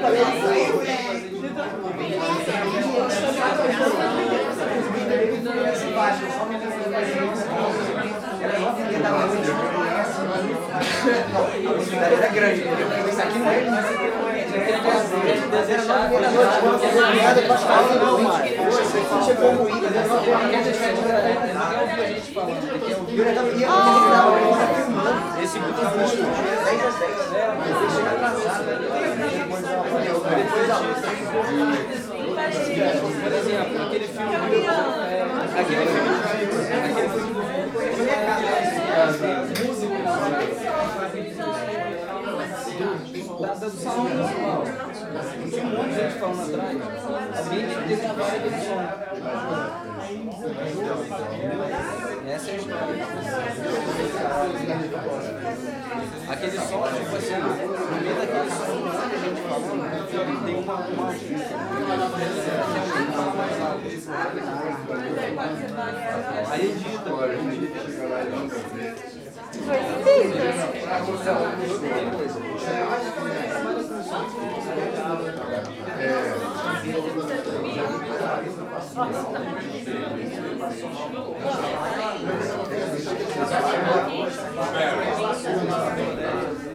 Era grande, isso aqui não é. Esse grupo foi 10 às 10. Você chega atrasado. Por exemplo, aquele filme. Aquele filme. Da salão principal. Tinha um monte de gente falando atrás. Alguém tem que ter trabalho aquele som. Essa é a história. Aquele som, tipo assim, no meio daquele som, muita gente falando, tem uma aí edita. Foi incrível.